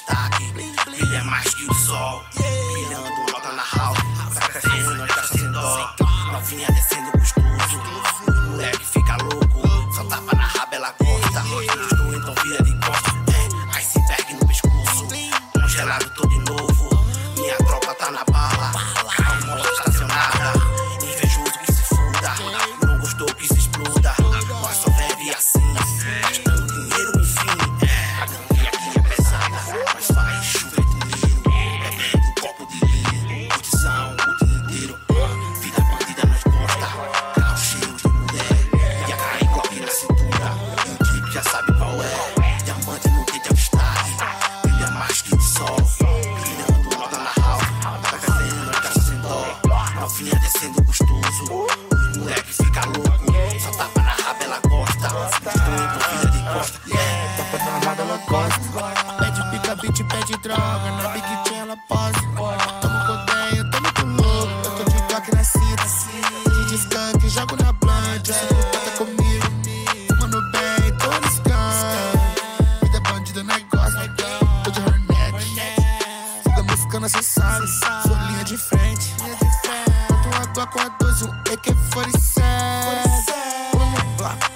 destaque. Brilha mais que o sol, brilhando logo na house. Tá crescendo, nós tá sem dó. Novinha descendo gostoso, moleque fica louco. Só tapa na raba, ela gosta. Gostou, então vira de costa. Iceberg no pescoço, congelado todo de novo. Minha tropa tá na bala, a moto estacionada. Invejoso que se funda, não gostou que se exploda. Nós só bebe assim, gastando dinheiro enfim. A gangue aqui é pesada, mas faz chover dinheiro. Bebendo um copo de linho, curtição o dia inteiro. Vida bandida nós gosta, carro cheio de mulher. E a cair cobre na cintura, e o tipo já sabe qual é. Diamante no que de destaque, brilha mais que o sol. Brilhando logo na house, tá crescendo, nós tá sem dó. Novinha descendo gostoso, os moleque fica louco. Só tapa na raba, ela gosta. Gostou, então vira de costa. Tapa na raba, ela gosta. Pede pica, beat, pede droga. Na Big Chain ela posa. Tamo com odeio, eu tô muito louco. Eu tô de toque na cita. De skunk, jogo na blunt. Essa puta tá comigo. Fumando bem, tô no skunk. Vida bandida, negócio. Tô de Hornet. Fuga muscando, cê sabe. Sou linha de frente. Boto uma Glock com a 12, um AK-47. Vamos lá.